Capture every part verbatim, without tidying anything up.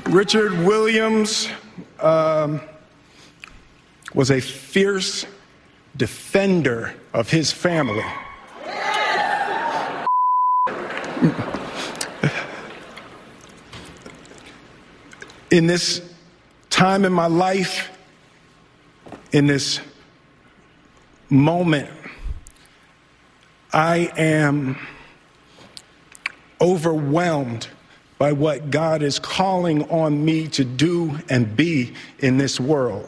Richard Williams um, was a fierce defender of his family. In this time in my life, in this moment, I am overwhelmed by what God is calling on me to do and be in this world.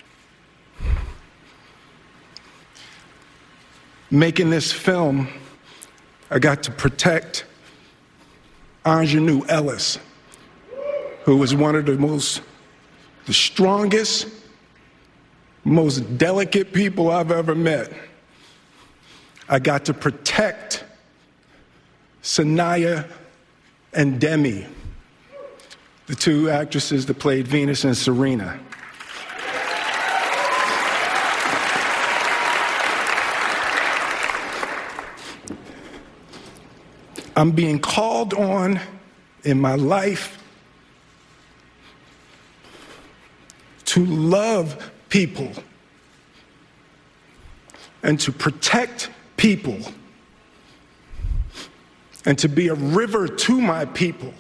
Making this film, I got to protect Aunjanue Ellis, who was one of the most, the strongest, most delicate people I've ever met. I got to protect Sanaya and Demi, the two actresses that played Venus and Serena. I'm being called on in my life to love people and to protect people and to be a river to my people.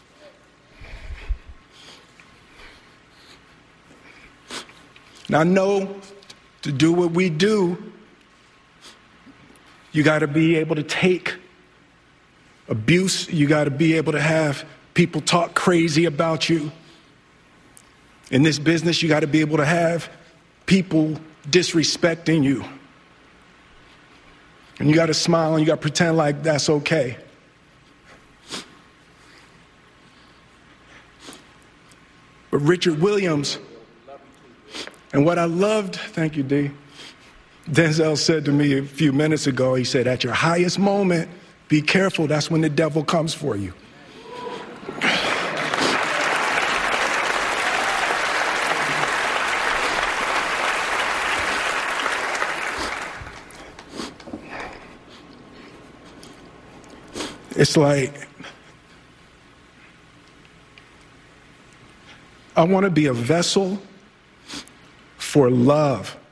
Now, I know to do what we do, you got to be able to take abuse. You got to be able to have people talk crazy about you. In this business, you got to be able to have people disrespecting you. And you got to smile and you got to pretend like that's okay. But Richard Williams, and what I loved, thank you, D. Denzel said to me a few minutes ago, he said, at your highest moment, be careful, that's when the devil comes for you. It's like, I want to be a vessel for love.